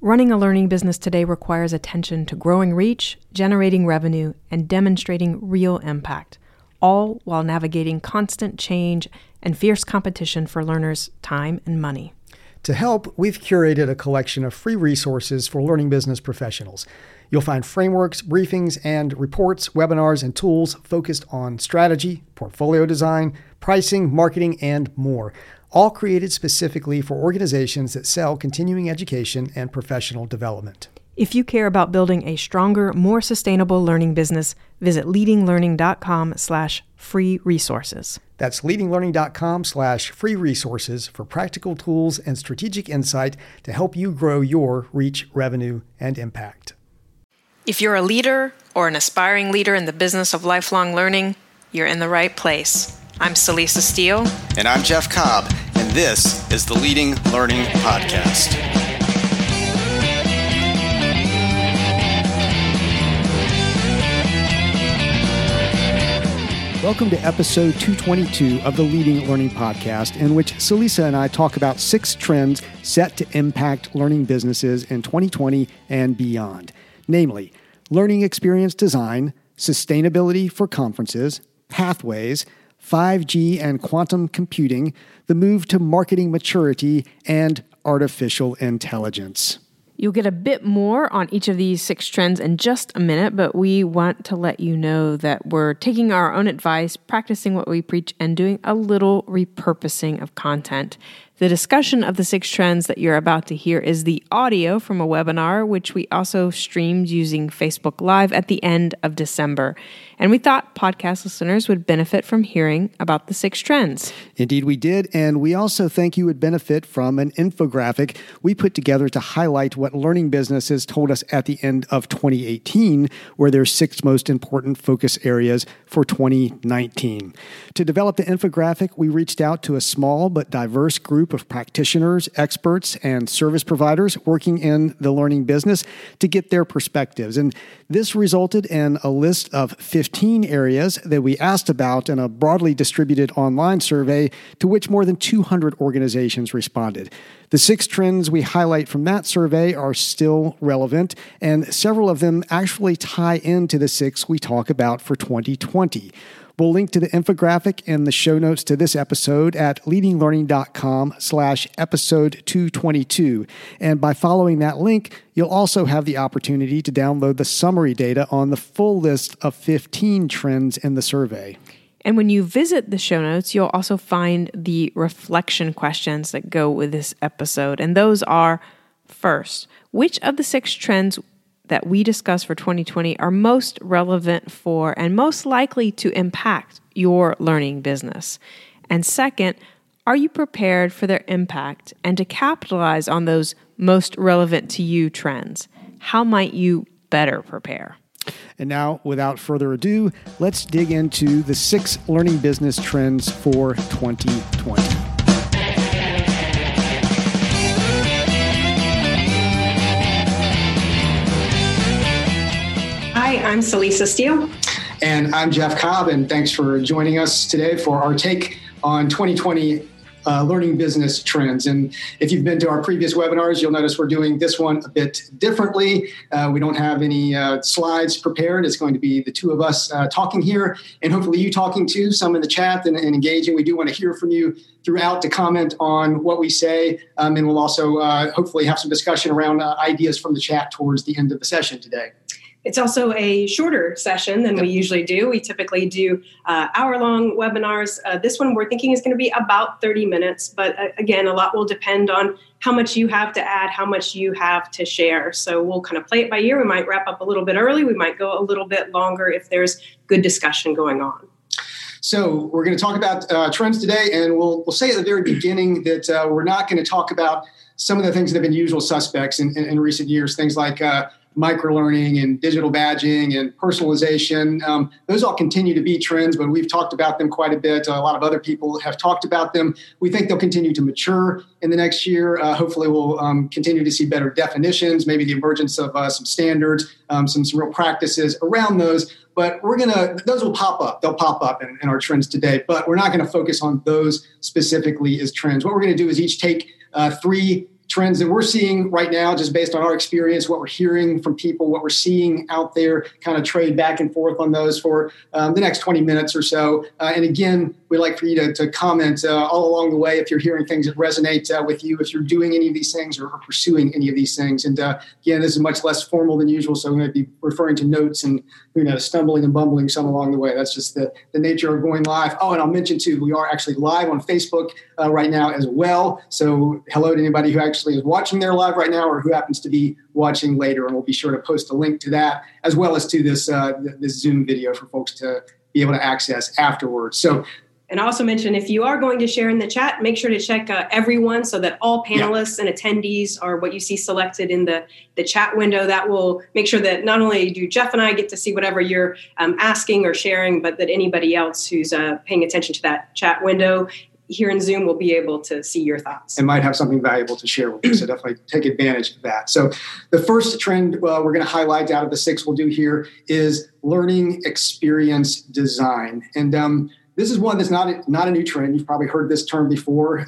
Running a learning business today requires attention to growing reach, generating revenue, and demonstrating real impact, all while navigating constant change and fierce competition for learners' time and money. To help, we've curated a collection of free resources for learning business professionals. You'll find frameworks, briefings, and reports, webinars, and tools focused on strategy, portfolio design, pricing, marketing, and more, all created specifically for organizations that sell continuing education and professional development. If you care about building a stronger, more sustainable learning business, visit leadinglearning.com/free resources. That's leadinglearning.com/free resources for practical tools and strategic insight to help you grow your reach, revenue, and impact. If you're a leader or an aspiring leader in the business of lifelong learning, you're in the right place. I'm Celisa Steele. And I'm Jeff Cobb, and this is the Leading Learning Podcast. Welcome to episode 222 of the Leading Learning Podcast, in which Celisa and I talk about 6 trends set to impact learning businesses in 2020 and beyond. Namely, learning experience design, sustainability for conferences, pathways, 5G and quantum computing, the move to marketing maturity, and artificial intelligence. You'll get a bit more on each of these 6 trends in just a minute, but we want to let you know that we're taking our own advice, practicing what we preach, and doing a little repurposing of content. The discussion of the 6 trends that you're about to hear is the audio from a webinar, which we also streamed using Facebook Live at the end of December. And we thought podcast listeners would benefit from hearing about the 6 trends. Indeed, we did. And we also think you would benefit from an infographic we put together to highlight what learning businesses told us at the end of 2018 were their 6 most important focus areas for 2019. To develop the infographic, we reached out to a small but diverse group of practitioners, experts, and service providers working in the learning business to get their perspectives. And this resulted in a list of 15 areas that we asked about in a broadly distributed online survey to which more than 200 organizations responded. The 6 trends we highlight from that survey are still relevant, and several of them actually tie into the 6 we talk about for 2020. We'll link to the infographic in the show notes to this episode at leadinglearning.com/episode 222. And by following that link, you'll also have the opportunity to download the summary data on the full list of 15 trends in the survey. And when you visit the show notes, you'll also find the reflection questions that go with this episode. And those are, first, which of the 6 trends that we discuss for 2020 are most relevant for and most likely to impact your learning business? And second, are you prepared for their impact and to capitalize on those most relevant to you trends? How might you better prepare? And now, without further ado, let's dig into the 6 learning business trends for 2020. Hi, I'm Celisa Steele. And I'm Jeff Cobb, and thanks for joining us today for our take on 2020 learning business trends. And if you've been to our previous webinars, you'll notice we're doing this one a bit differently. We don't have any slides prepared. It's going to be the 2 of us talking here, and hopefully you talking too, some in the chat and engaging. We do want to hear from you throughout to comment on what we say. And we'll also hopefully have some discussion around ideas from the chat towards the end of the session today. It's also a shorter session than we usually do. We typically do hour-long webinars. This one we're thinking is going to be about 30 minutes. But again, a lot will depend on how much you have to add, how much you have to share. So we'll kind of play it by ear. We might wrap up a little bit early. We might go a little bit longer if there's good discussion going on. So we're going to talk about trends today. And we'll say at the very beginning that we're not going to talk about some of the things that have been usual suspects in recent years, things like microlearning and digital badging and personalization. Those all continue to be trends, but we've talked about them quite a bit. A lot of other people have talked about them. We think they'll continue to mature in the next year. Hopefully we'll continue to see better definitions, maybe the emergence of some standards, some real practices around those. But those will pop up. They'll pop up in our trends today, but we're not going to focus on those specifically as trends. What we're going to do is each take 3 trends that we're seeing right now, just based on our experience, what we're hearing from people, what we're seeing out there, kind of trade back and forth on those for the next 20 minutes or so. And again, we'd like for you to comment all along the way if you're hearing things that resonate with you, if you're doing any of these things or pursuing any of these things. And again, this is much less formal than usual, so we might be referring to notes and stumbling and bumbling some along the way. That's just the nature of going live. Oh, and I'll mention too, we are actually live on Facebook right now as well. So hello to anybody who actually is watching there live right now or who happens to be watching later. And we'll be sure to post a link to that as well as to this Zoom video for folks to be able to access afterwards. So, and also mention, if you are going to share in the chat, make sure to check everyone so that all panelists and attendees are what you see selected in the chat window. That will make sure that not only do Jeff and I get to see whatever you're asking or sharing, but that anybody else who's paying attention to that chat window here in Zoom will be able to see your thoughts. And might have something valuable to share with you, so definitely take advantage of that. So the first trend we're going to highlight out of the 6 we'll do here is learning experience design. And this is one that's not a new trend. You've probably heard this term before,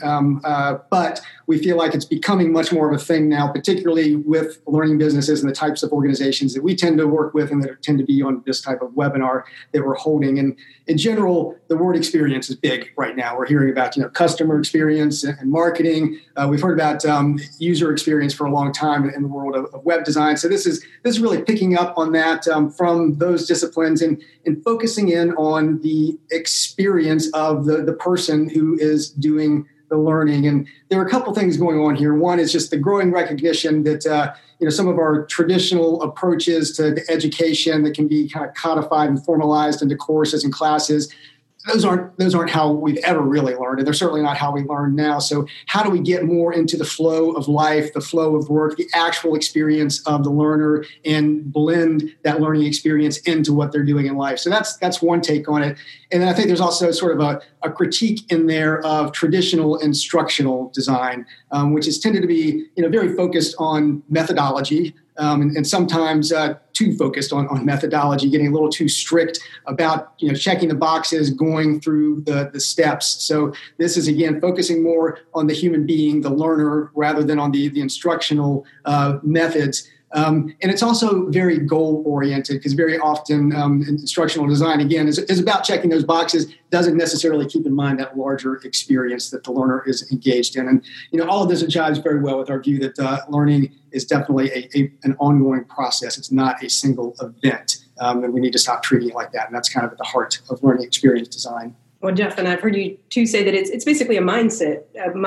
but we feel like it's becoming much more of a thing now, particularly with learning businesses and the types of organizations that we tend to work with and that tend to be on this type of webinar that we're holding. And in general, the word experience is big right now. We're hearing about customer experience and marketing. We've heard about user experience for a long time in the world of web design. So this is really picking up on that from those disciplines and focusing in on the experience of the person who is doing the learning. And there are a couple things going on here. One is just the growing recognition that some of our traditional approaches to education that can be kind of codified and formalized into courses and classes, those aren't how we've ever really learned, and they're certainly not how we learn now. So how do we get more into the flow of life, the flow of work, the actual experience of the learner, and blend that learning experience into what they're doing in life? So that's one take on it. And then I think there's also sort of a critique in there of traditional instructional design, which has tended to be very focused on methodology. And sometimes too focused on methodology, getting a little too strict about checking the boxes, going through the steps. So this is, again, focusing more on the human being, the learner, rather than on the instructional methods. And it's also very goal-oriented, because very often instructional design, again, is about checking those boxes, doesn't necessarily keep in mind that larger experience that the learner is engaged in. And all of this jives very well with our view that learning is definitely an ongoing process. It's not a single event, and we need to stop treating it like that. And that's kind of at the heart of learning experience design. Well, Jeff, and I've heard you too say that it's basically a mindset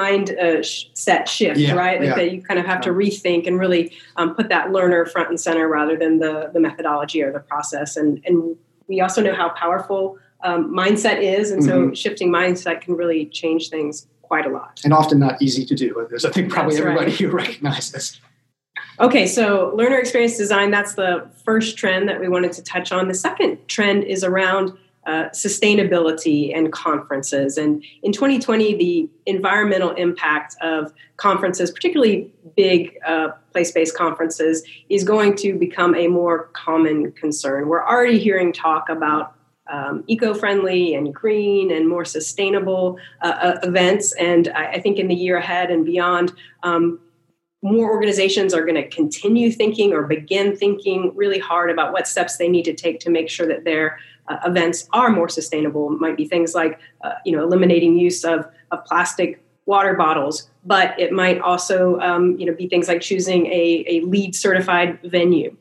shift, right? Like that you kind of have to rethink and really put that learner front and center rather than the methodology or the process. And we also know how powerful mindset is, and so shifting mindset can really change things quite a lot. And often not easy to do. There's, I think, probably everybody who recognizes. Okay, so learner experience design, that's the first trend that we wanted to touch on. The second trend is around sustainability and conferences. And in 2020, the environmental impact of conferences, particularly big place-based conferences, is going to become a more common concern. We're already hearing talk about eco-friendly and green and more sustainable events. And I think in the year ahead and beyond, more organizations are going to continue thinking or begin thinking really hard about what steps they need to take to make sure that their events are more sustainable. It might be things like, eliminating use of plastic water bottles, but it might also, be things like choosing a LEED certified venue.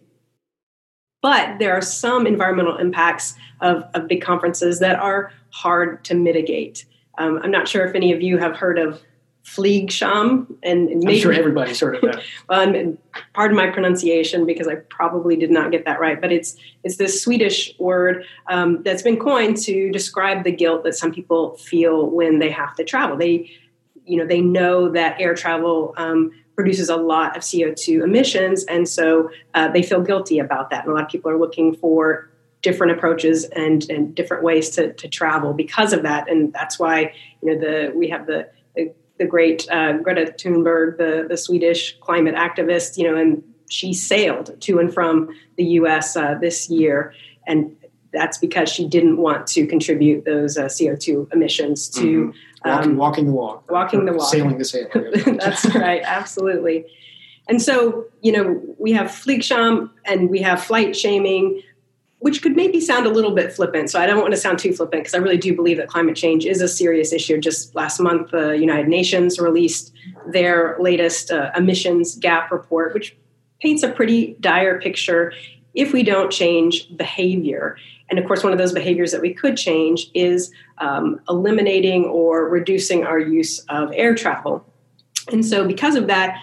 But there are some environmental impacts of big conferences that are hard to mitigate. I'm not sure if any of you have heard of Fliegscham, and maybe, I'm sure everybody's heard of that. Well, pardon my pronunciation because I probably did not get that right, but it's this Swedish word that's been coined to describe the guilt that some people feel when they have to travel. They know that air travel produces a lot of CO2 emissions, and so they feel guilty about that. And a lot of people are looking for different approaches and different ways to travel because of that, and that's why we have the great Greta Thunberg, the Swedish climate activist, and she sailed to and from the U.S. This year. And that's because she didn't want to contribute those CO2 emissions to walking the walk, sailing the sail. That's right, absolutely. And so, we have Fliegscham and we have flight shaming, which could maybe sound a little bit flippant. So I don't want to sound too flippant because I really do believe that climate change is a serious issue. Just last month, the United Nations released their latest emissions gap report, which paints a pretty dire picture if we don't change behavior. And of course, one of those behaviors that we could change is eliminating or reducing our use of air travel. And so because of that,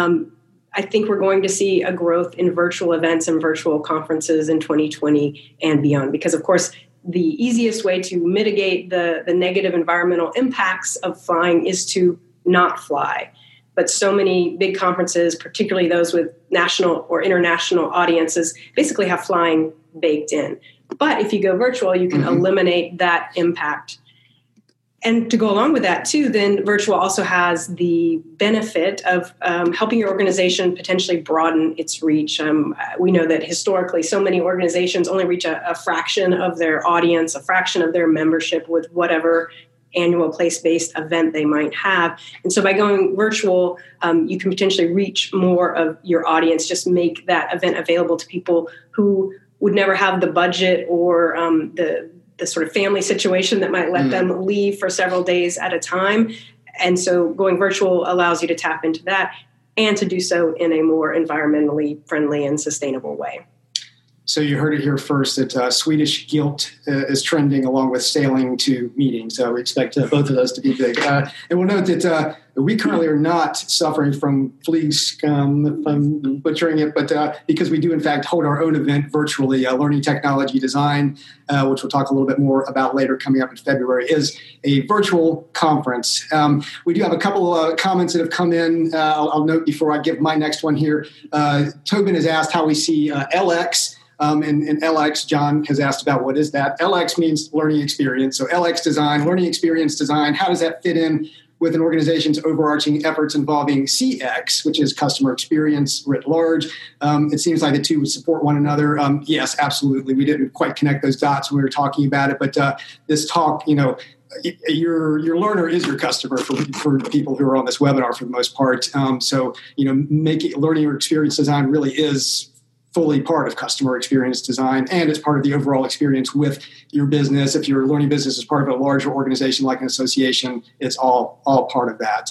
I think we're going to see a growth in virtual events and virtual conferences in 2020 and beyond. Because, of course, the easiest way to mitigate the negative environmental impacts of flying is to not fly. But so many big conferences, particularly those with national or international audiences, basically have flying baked in. But if you go virtual, you can eliminate that impact. And to go along with that, too, then virtual also has the benefit of helping your organization potentially broaden its reach. We know that historically, so many organizations only reach a fraction of their audience, a fraction of their membership with whatever annual place-based event they might have. And so by going virtual, you can potentially reach more of your audience, just make that event available to people who would never have the budget or the sort of family situation that might let them leave for several days at a time. And so going virtual allows you to tap into that and to do so in a more environmentally friendly and sustainable way. So you heard it here first that Swedish guilt is trending along with sailing to meetings. So we expect both of those to be big. And we'll note that we currently are not suffering from Fliegscham, if I'm butchering it, but because we do, in fact, hold our own event virtually, Learning Technology Design, which we'll talk a little bit more about later coming up in February, is a virtual conference. We do have a couple of comments that have come in. I'll note before I give my next one here. Tobin has asked how we see LX. And LX, John has asked about what is that. LX means learning experience. So LX design, learning experience design, how does that fit in with an organization's overarching efforts involving CX, which is customer experience writ large? It seems like the two would support one another. Yes, absolutely. We didn't quite connect those dots when we were talking about it, but this talk, your learner is your customer for people who are on this webinar for the most part. So making learning or experience design really is fully part of customer experience design, and it's part of the overall experience with your business. If your learning business is part of a larger organization like an association, it's all part of that.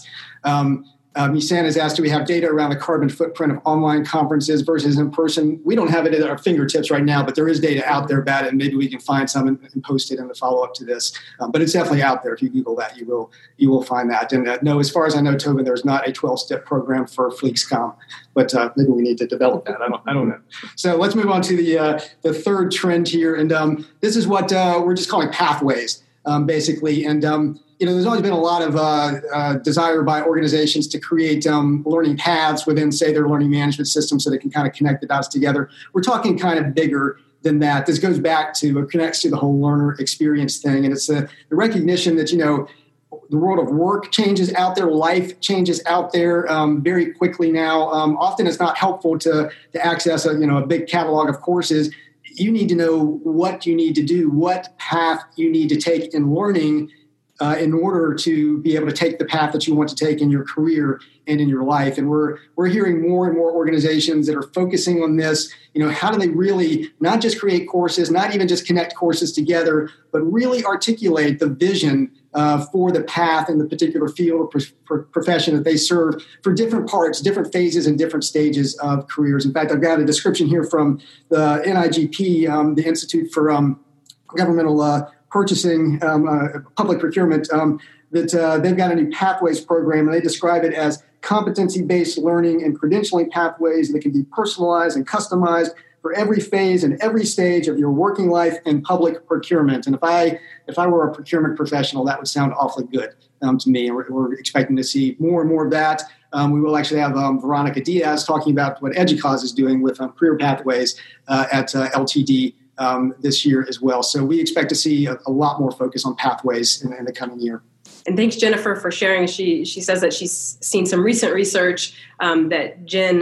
Misan has asked, do we have data around the carbon footprint of online conferences versus in person? We don't have it at our fingertips right now, but there is data out there about it, and maybe we can find some and post it in the follow-up to this. But it's definitely out there. If you Google that, you will find that. And no, as far as I know, Tobin, there's not a 12-step program for Fliegscham, but maybe we need to develop that. I don't know. So let's move on to the third trend here, and this is what we're just calling pathways, basically. And there's always been a lot of desire by organizations to create learning paths within, say, their learning management system so they can kind of connect the dots together. We're talking kind of bigger than that. This goes back to, or connects to the whole learner experience thing. And it's the recognition that, the world of work changes out there, life changes out there very quickly now. Often it's not helpful to access a big catalog of courses. You need to know what you need to do, what path you need to take in learning in order to be able to take the path that you want to take in your career and in your life. And we're hearing more and more organizations that are focusing on this. How do they really not just create courses, not even just connect courses together, but really articulate the vision for the path in the particular field or profession that they serve for different parts, different phases, and different stages of careers. In fact, I've got a description here from the NIGP, the Institute for Governmental Purchasing, Public Procurement, that they've got a new pathways program, and they describe it as competency-based learning and credentialing pathways that can be personalized and customized for every phase and every stage of your working life in public procurement. And if I were a procurement professional, that would sound awfully good to me. And we're expecting to see more and more of that. We will actually have Veronica Diaz talking about what EDUCAUSE is doing with career pathways at LTD this year as well. So we expect to see a lot more focus on pathways in the coming year. And thanks, Jennifer, for sharing. She says that she's seen some recent research that Jen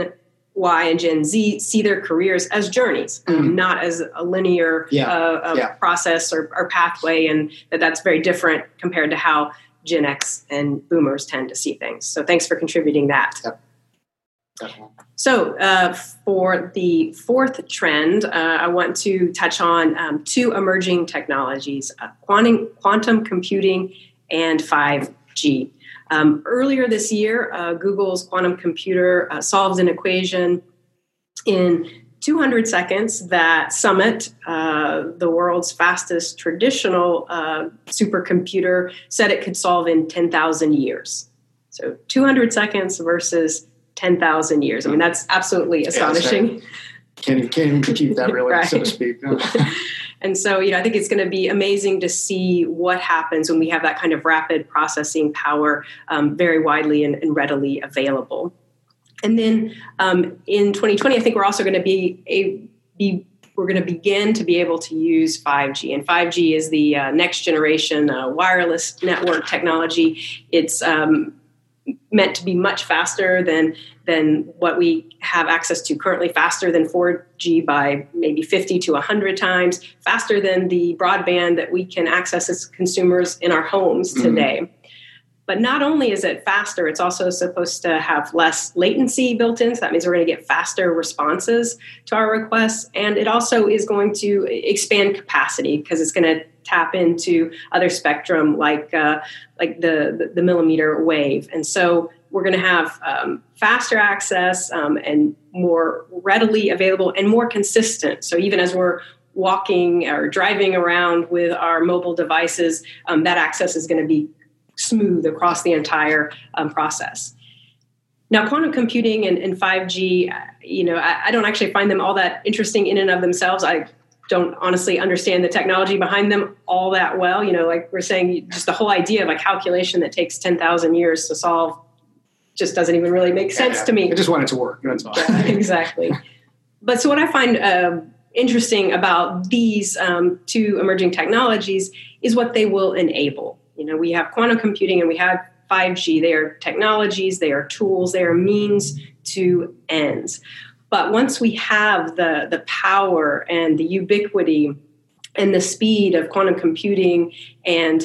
Y and Gen Z see their careers as journeys, not as a linear process or pathway, and that's very different compared to how Gen X and Boomers tend to see things. So thanks for contributing that. Yep. Definitely. So for the fourth trend, I want to touch on two emerging technologies, quantum computing and 5G. Earlier this year, Google's quantum computer solved an equation in 200 seconds that Summit, the world's fastest traditional supercomputer, said it could solve in 10,000 years. So 200 seconds versus 10,000 years. I mean, that's absolutely astonishing. Can't even compute that really, right. So to speak. No. And so, I think it's going to be amazing to see what happens when we have that kind of rapid processing power very widely and readily available. And then in 2020, I think we're also going to we're going to begin to be able to use 5G. And 5G is the next generation wireless network technology. It's meant to be much faster than what we have access to currently, faster than 4G by maybe 50 to 100 times, faster than the broadband that we can access as consumers in our homes today. But not only is it faster, it's also supposed to have less latency built in. So that means we're going to get faster responses to our requests. And it also is going to expand capacity because it's going to tap into other spectrum like the millimeter wave. And so we're going to have faster access and more readily available and more consistent. So even as we're walking or driving around with our mobile devices, that access is going to be smooth across the entire process. Now, quantum computing and 5G, I don't actually find them all that interesting in and of themselves. I don't honestly understand the technology behind them all that well. Like we're saying, just the whole idea of a calculation that takes 10,000 years to solve just doesn't even really make sense to me. I just want it to work. That's all. Yeah, exactly. But so what I find interesting about these two emerging technologies is what they will enable. We have quantum computing and we have 5G. They are technologies, they are tools, they are means to ends. But once we have the power and the ubiquity and the speed of quantum computing and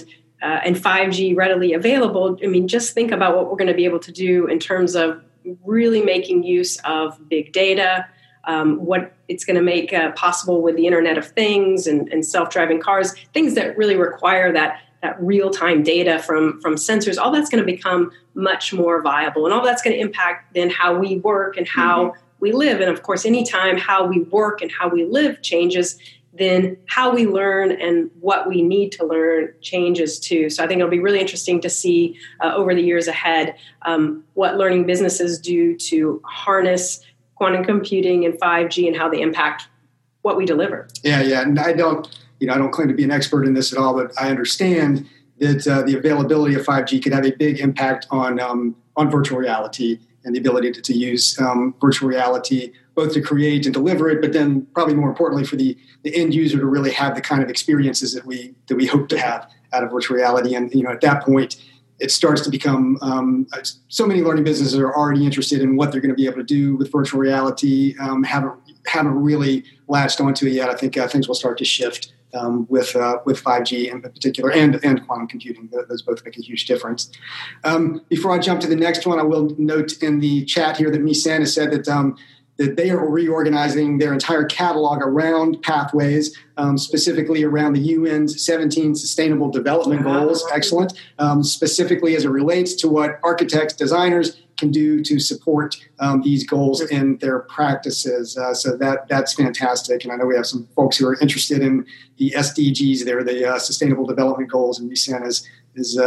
5G readily available, I mean, just think about what we're going to be able to do in terms of really making use of big data, what it's going to make possible with the Internet of Things and self-driving cars, things that really require that real-time data from sensors. All that's going to become much more viable, and all that's going to impact then how we work and how we live. And of course, anytime how we work and how we live changes, then how we learn and what we need to learn changes too. So I think it'll be really interesting to see over the years ahead what learning businesses do to harness quantum computing and 5G and how they impact what we deliver. Yeah. And I don't claim to be an expert in this at all, but I understand that the availability of 5G could have a big impact on virtual reality and the ability to use virtual reality, both to create and deliver it, but then probably more importantly for the end user to really have the kind of experiences that we hope to have out of virtual reality. And at that point, it starts to become so many learning businesses are already interested in what they're going to be able to do with virtual reality. Haven't really latched onto it yet. I think things will start to shift with 5G in particular and quantum computing. Those both make a huge difference. Before I jump to the next one, I will note in the chat here that Misan has said that they are reorganizing their entire catalog around pathways, specifically around the UN's 17 Sustainable Development Goals. Excellent. Specifically as it relates to what architects, designers can do to support these goals in their practices. So that's fantastic. And I know we have some folks who are interested in the SDGs there, the Sustainable Development Goals, and Misan is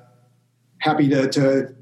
happy to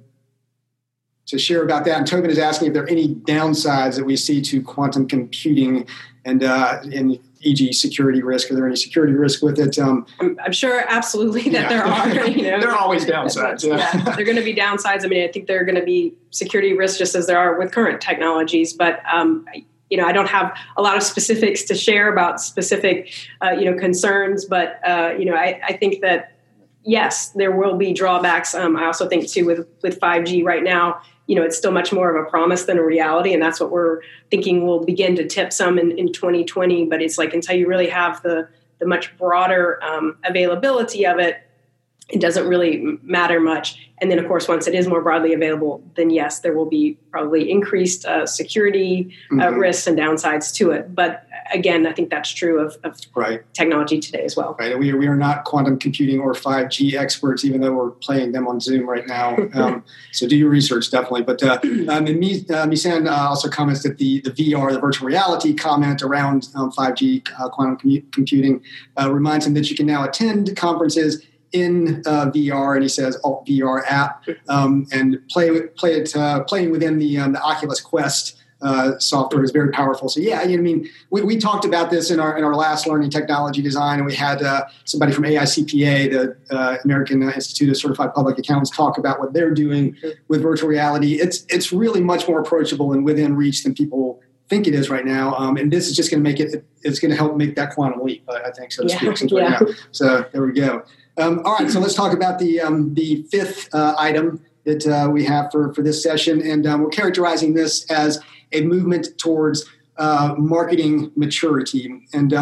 share about that. And Tobin is asking if there are any downsides that we see to quantum computing and e.g. security risk. Are there any security risk with it? I'm sure absolutely that there are. There are always downsides. Yeah, there are going to be downsides. I mean, I think there are going to be security risks just as there are with current technologies. But I don't have a lot of specifics to share about specific concerns. But I think that yes, there will be drawbacks. I also think too with 5G right now, it's still much more of a promise than a reality. And that's what we're thinking will begin to tip some in 2020. But it's like until you really have the much broader availability of it, it doesn't really matter much. And then, of course, once it is more broadly available, then yes, there will be probably increased security risks and downsides to it. But again, I think that's true of technology today as well. Right. We are not quantum computing or 5G experts, even though we're playing them on Zoom right now. So do your research, definitely. But Misan also comments that the VR, the virtual reality comment around 5G quantum computing reminds him that you can now attend conferences in VR, and he says VR app, and playing within the Oculus Quest software is very powerful. So yeah, we talked about this in our last learning technology design, and we had somebody from AICPA, the American Institute of Certified Public Accountants, talk about what they're doing with virtual reality. It's really much more approachable and within reach than people think it is right now, and this is just going to make it. It's going to help make that quantum leap, I think, so to speak. Right now. So there we go. All right, so let's talk about the fifth item that we have for this session, and we're characterizing this as a movement towards marketing maturity. And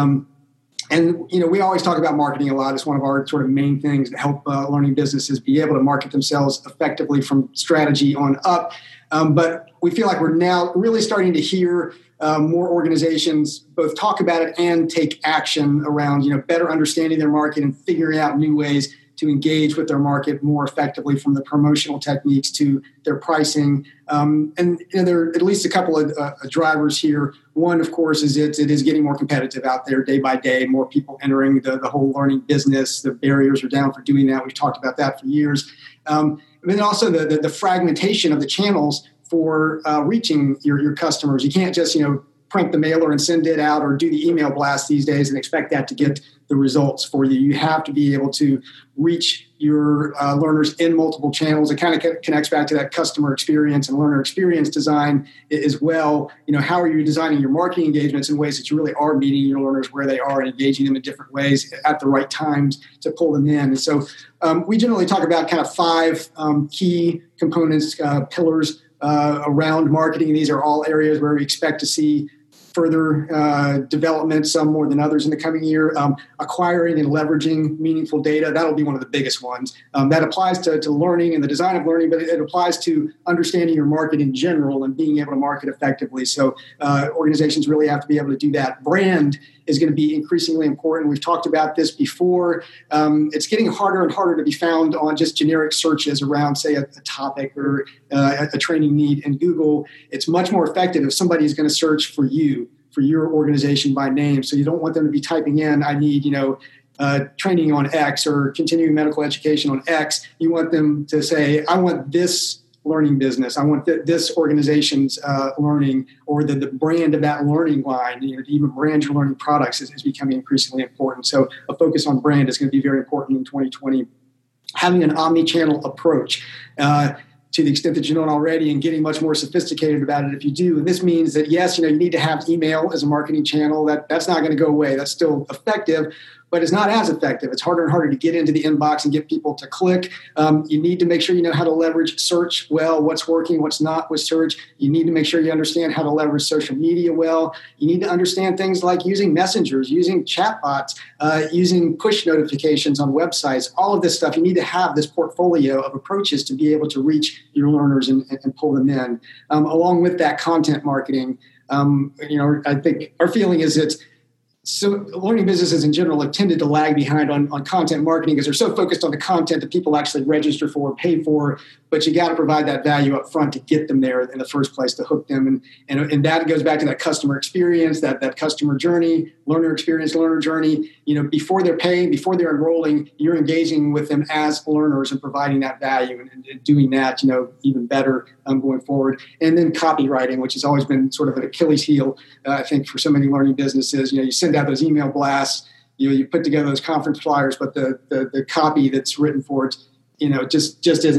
we always talk about marketing a lot. It's one of our sort of main things to help learning businesses be able to market themselves effectively from strategy on up. But we feel like we're now really starting to hear more organizations both talk about it and take action around, better understanding their market and figuring out new ways to engage with their market more effectively, from the promotional techniques to their pricing. And there are at least a couple of drivers here. One, of course, is it is getting more competitive out there day by day, more people entering the whole learning business. The barriers are down for doing that. We've talked about that for years. And then also the fragmentation of the channels for reaching your customers. You can't just, print the mailer and send it out, or do the email blast these days and expect that to get the results for you. You have to be able to reach your learners in multiple channels. It kind of connects back to that customer experience and learner experience design as well. How are you designing your marketing engagements in ways that you really are meeting your learners where they are and engaging them in different ways at the right times to pull them in? And so we generally talk about kind of five key components, pillars around marketing. These are all areas where we expect to see further development, some more than others in the coming year. Acquiring and leveraging meaningful data, that'll be one of the biggest ones. That applies to learning and the design of learning, but it applies to understanding your market in general and being able to market effectively. So organizations really have to be able to do that. Brand is going to be increasingly important. We've talked about this before. It's getting harder and harder to be found on just generic searches around, say, a topic or a training need in Google. It's much more effective if somebody is going to search for you, for your organization by name. So you don't want them to be typing in, I need, training on X or continuing medical education on X. You want them to say, I want this learning business. I want this organization's learning, or the brand of that learning line. To even brand your learning products is becoming increasingly important. So a focus on brand is going to be very important in 2020. Having an omni-channel approach to the extent that you don't already, and getting much more sophisticated about it if you do. And this means that, yes, you need to have email as a marketing channel. That's not going to go away. That's still effective, but it's not as effective. It's harder and harder to get into the inbox and get people to click. You need to make sure you know how to leverage search well, what's working, what's not with search. You need to make sure you understand how to leverage social media well. You need to understand things like using messengers, using chatbots, using push notifications on websites, all of this stuff. You need to have this portfolio of approaches to be able to reach your learners and pull them in. Along with that, content marketing. I think our feeling is so learning businesses in general have tended to lag behind on content marketing because they're so focused on the content that people actually register for, pay for, but you got to provide that value up front to get them there in the first place, to hook them. And that goes back to that customer experience, that customer journey, learner experience, learner journey. Before they're paying, before they're enrolling, you're engaging with them as learners and providing that value and doing that, even better going forward. And then copywriting, which has always been sort of an Achilles heel, I think, for so many learning businesses. You send out those email blasts, you put together those conference flyers, but the copy that's written for it, just isn't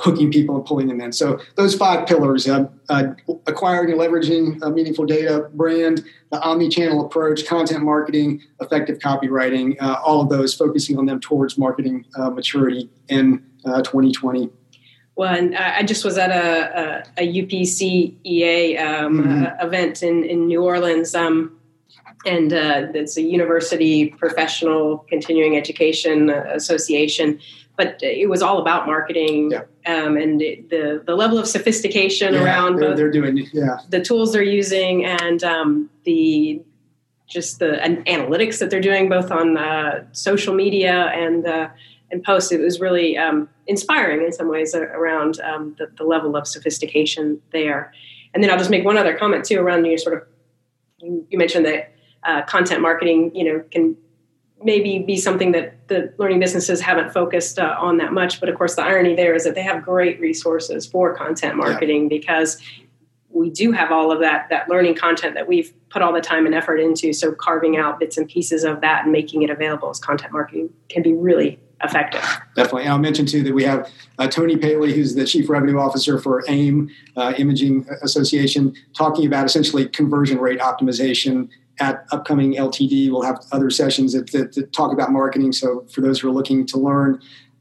hooking people and pulling them in. So those 5 pillars, acquiring and leveraging meaningful data, brand, the omni-channel approach, content marketing, effective copywriting, all of those, focusing on them towards marketing maturity in 2020. Well, and I just was at a UPCEA event in New Orleans, and it's a university professional continuing education association. But it was all about marketing, and the level of sophistication around they're doing the tools they're using, and the analytics that they're doing both on social media and posts. It was really inspiring in some ways around the level of sophistication there. And then I'll just make one other comment too around you mentioned that content marketing can maybe be something that the learning businesses haven't focused on that much. But of course, the irony there is that they have great resources for content marketing because we do have all of that learning content that we've put all the time and effort into. So carving out bits and pieces of that and making it available as content marketing can be really effective. Definitely. And I'll mention too that we have Tony Paley, who's the Chief Revenue Officer for AIM, Imaging Association, talking about essentially conversion rate optimization. At upcoming LTD, we'll have other sessions that talk about marketing. So for those who are looking to learn,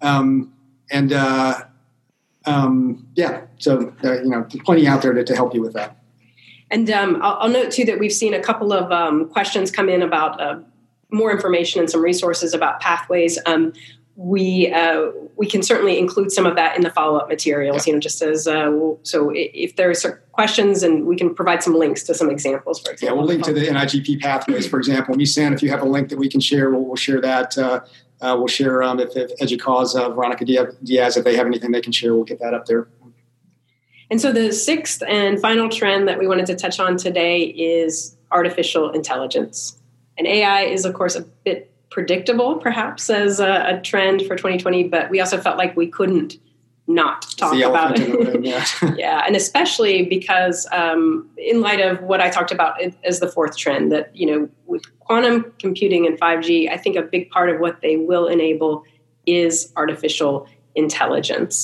plenty out there to help you with that. And I'll note too that we've seen a couple of questions come in about more information and some resources about pathways. We can certainly include some of that in the follow-up materials, just as so if there's questions, and we can provide some links to some examples, for example. Yeah, we'll link to the NIGP pathways, for example. Misan, if you have a link that we can share, we'll share that. We'll share if EDUCAUSE, Veronica Diaz, if they have anything they can share, we'll get that up there. And so the 6th and final trend that we wanted to touch on today is artificial intelligence. And AI is, of course, a bit predictable, perhaps, as a trend for 2020, but we also felt like we couldn't not talk about it. Yeah, and especially because in light of what I talked about as the 4th trend, that, with quantum computing and 5G, I think a big part of what they will enable is artificial intelligence.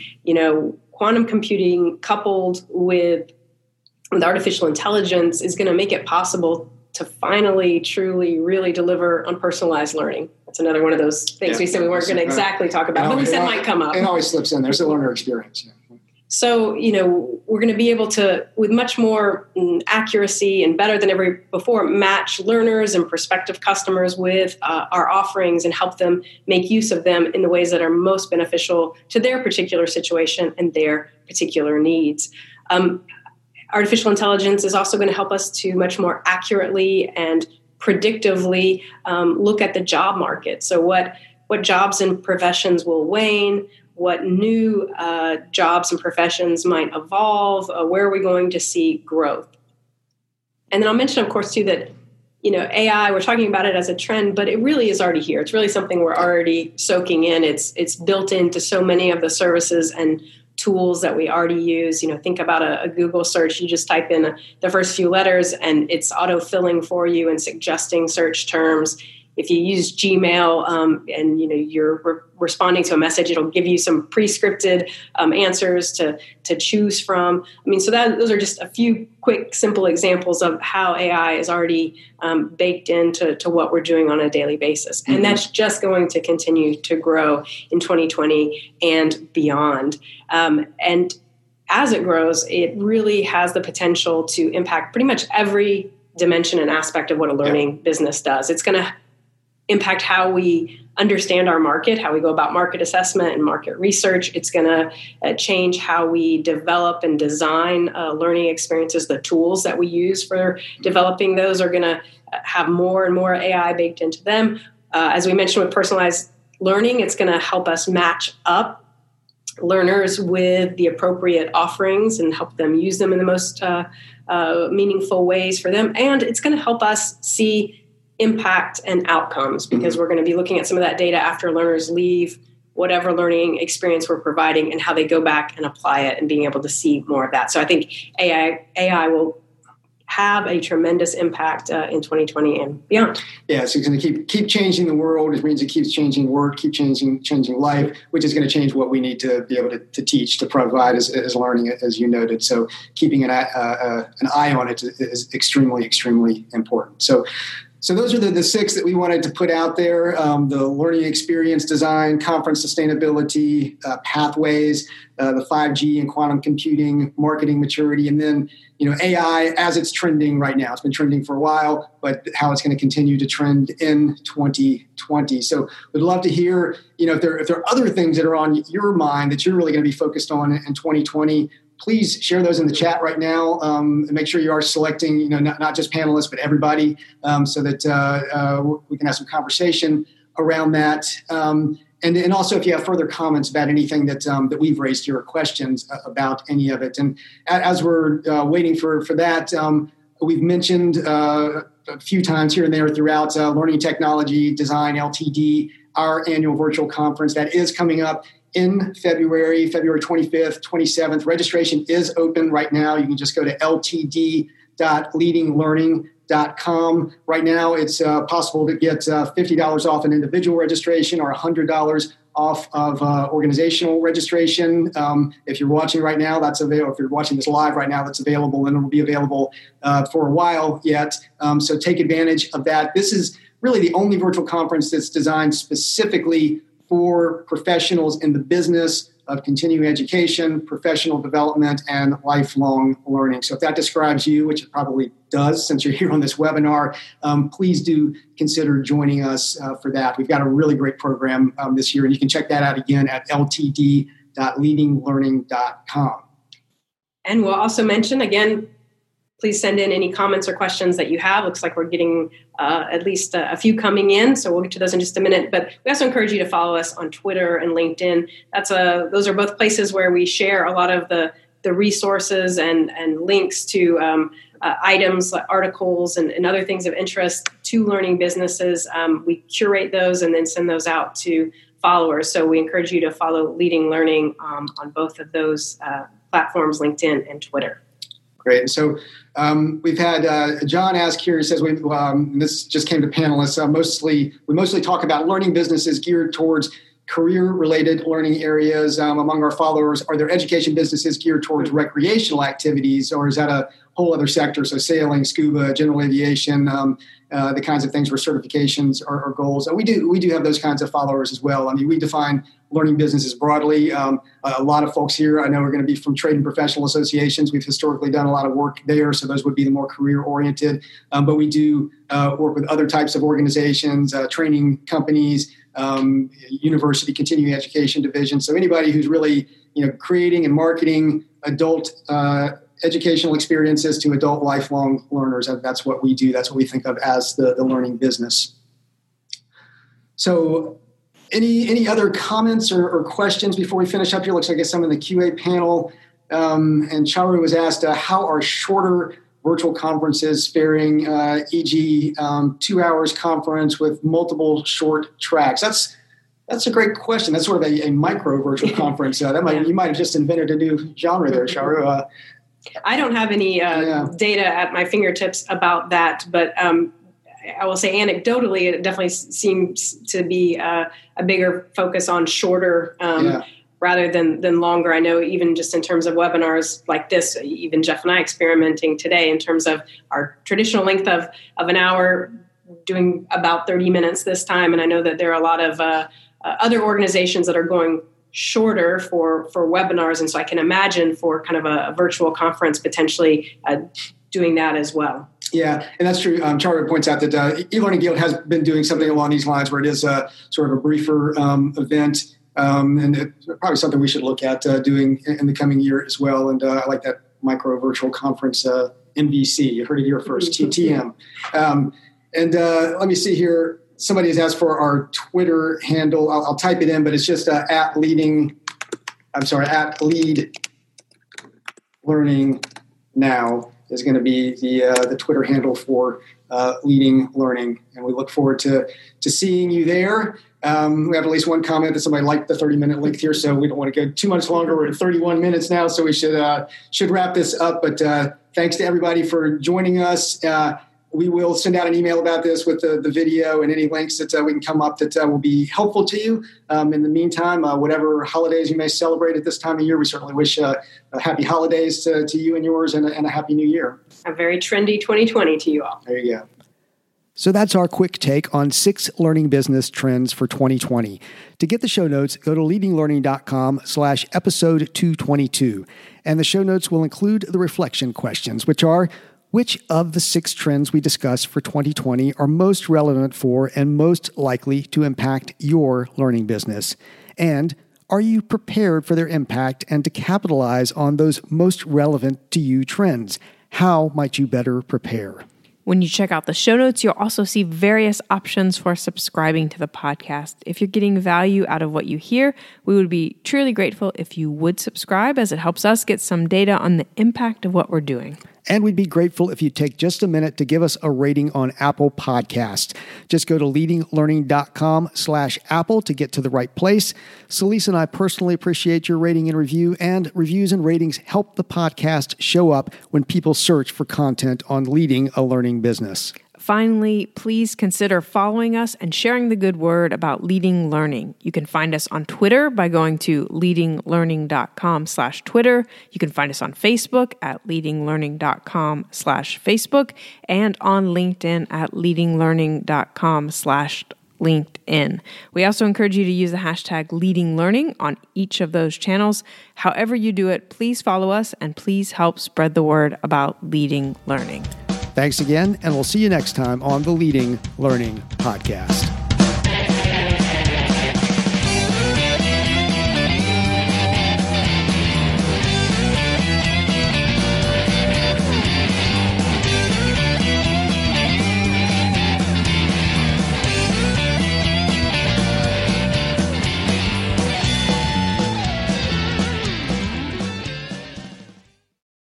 Quantum computing coupled with artificial intelligence is going to make it possible to finally, truly, really deliver on personalized learning. That's another one of those things we said we weren't going to exactly talk about, but we said might come up. It always slips in. There's a learner experience. Yeah. So, we're going to be able to, with much more accuracy and better than ever before, match learners and prospective customers with our offerings and help them make use of them in the ways that are most beneficial to their particular situation and their particular needs. Artificial intelligence is also going to help us to much more accurately and predictively look at the job market. So what jobs and professions will wane, what new jobs and professions might evolve, where are we going to see growth? And then I'll mention, of course, too, that AI, we're talking about it as a trend, but it really is already here. It's really something we're already soaking in. It's built into so many of the services and tools that we already use. Think about a Google search. You just type in the first few letters and it's auto-filling for you and suggesting search terms. If you use Gmail and you're responding to a message, it'll give you some pre-scripted answers to choose from. So those are just a few quick, simple examples of how AI is already baked into what we're doing on a daily basis. Mm-hmm. And that's just going to continue to grow in 2020 and beyond. And as it grows, it really has the potential to impact pretty much every dimension and aspect of what a learning business does. It's going to impact how we understand our market, how we go about market assessment and market research. It's going to change how we develop and design learning experiences. The tools that we use for developing those are going to have more and more AI baked into them. As we mentioned with personalized learning, it's going to help us match up learners with the appropriate offerings and help them use them in the most meaningful ways for them. And it's going to help us see impact and outcomes, because we're going to be looking at some of that data after learners leave whatever learning experience we're providing and how they go back and apply it and being able to see more of that. So I think AI will have a tremendous impact in 2020 and beyond. Yeah, so it's going to keep changing the world. It means it keeps changing work, keep changing life, which is going to change what we need to be able to teach, to provide as learning, as you noted. So keeping an eye on it is extremely, extremely important. So those are the 6 that we wanted to put out there: the learning experience design, conference sustainability, pathways, the 5G and quantum computing, marketing maturity, and then AI as it's trending right now. It's been trending for a while, but how it's going to continue to trend in 2020. So we'd love to hear, if there are other things that are on your mind that you're really going to be focused on in 2020. Please share those in the chat right now, and make sure you are selecting, not just panelists, but everybody, so that we can have some conversation around that. And also, if you have further comments about anything that we've raised here, or questions about any of it. And as we're waiting for that, we've mentioned a few times here and there throughout Learning Technology Design LTD, our annual virtual conference that is coming up in February 25th, 27th. Registration is open right now. You can just go to ltd.leadinglearning.com. Right now, it's possible to get $50 off an individual registration or $100 off of organizational registration. If you're watching right now, that's available. If you're watching this live right now, that's available, and it will be available for a while yet. So take advantage of that. This is really the only virtual conference that's designed specifically for professionals in the business of continuing education, professional development, and lifelong learning. So if that describes you, which it probably does since you're here on this webinar, please do consider joining us for that. We've got a really great program this year, and you can check that out again at ltd.leadinglearning.com. And we'll also mention, again, please send in any comments or questions that you have. Looks like we're getting at least a few coming in, so we'll get to those in just a minute. But we also encourage you to follow us on Twitter and LinkedIn. Those are both places where we share a lot of the resources and links to items, articles, and other things of interest to learning businesses. We curate those and then send those out to followers. So we encourage you to follow Leading Learning on both of those platforms, LinkedIn and Twitter. Great. And so we've had John ask here. He says, this just came to panelists. We mostly talk about learning businesses geared towards career-related learning areas. Among our followers, are there education businesses geared towards recreational activities, or is that a whole other sector? So sailing, scuba, general aviation, the kinds of things where certifications are goals. We do have those kinds of followers as well. I mean, we define learning businesses broadly. A lot of folks here I know are going to be from trade and professional associations. We've historically done a lot of work there, so those would be the more career-oriented. But we do work with other types of organizations, training companies, university continuing education divisions. So anybody who's really creating and marketing adult educational experiences to adult lifelong learners. That's what we do. That's what we think of as the learning business. So any other comments or questions before we finish up here? Looks like it's some in the QA panel. And Charu was asked, how are shorter virtual conferences faring, e.g. 2 hours conference with multiple short tracks? That's a great question. That's sort of a micro virtual conference. You might have just invented a new genre there, Charu. I don't have any data at my fingertips about that, but I will say anecdotally, it definitely seems to be a bigger focus on shorter rather than longer. I know even just in terms of webinars like this, even Jeff and I experimenting today in terms of our traditional length of an hour, doing about 30 minutes this time. And I know that there are a lot of other organizations that are going shorter for webinars. And so I can imagine for kind of a virtual conference potentially doing that as well. Yeah, and that's true. Charu points out that eLearning Guild has been doing something along these lines where it is sort of a briefer event, and it's probably something we should look at doing in the coming year as well. And I like that micro virtual conference, MVC. You heard it here first, TTM. And let me see here. Somebody has asked for our Twitter handle. I'll type it in, but it's just at Lead Learning Now is going to be the Twitter handle for Leading Learning. And we look forward to seeing you there. We have at least one comment that somebody liked the 30-minute length here, so we don't want to go too much longer. We're at 31 minutes now, so we should wrap this up. But thanks to everybody for joining us. We will send out an email about this with the video and any links that we can come up that will be helpful to you. In the meantime, whatever holidays you may celebrate at this time of year, we certainly wish happy holidays to you and yours and a happy new year. A very trendy 2020 to you all. There you go. So that's our quick take on 6 learning business trends for 2020. To get the show notes, go to leadinglearning.com/episode 222. And the show notes will include the reflection questions, which are: which of the 6 trends we discussed for 2020 are most relevant for and most likely to impact your learning business? And are you prepared for their impact and to capitalize on those most relevant to you trends? How might you better prepare? When you check out the show notes, you'll also see various options for subscribing to the podcast. If you're getting value out of what you hear, we would be truly grateful if you would subscribe, as it helps us get some data on the impact of what we're doing. And we'd be grateful if you take just a minute to give us a rating on Apple Podcasts. Just go to leadinglearning.com/Apple to get to the right place. Celise and I personally appreciate your rating and review, and reviews and ratings help the podcast show up when people search for content on leading a learning business. Finally, please consider following us and sharing the good word about Leading Learning. You can find us on Twitter by going to leadinglearning.com/Twitter. You can find us on Facebook at leadinglearning.com/Facebook and on LinkedIn at leadinglearning.com/LinkedIn. We also encourage you to use the hashtag Leading Learning on each of those channels. However you do it, please follow us and please help spread the word about Leading Learning. Thanks again, and we'll see you next time on the Leading Learning Podcast.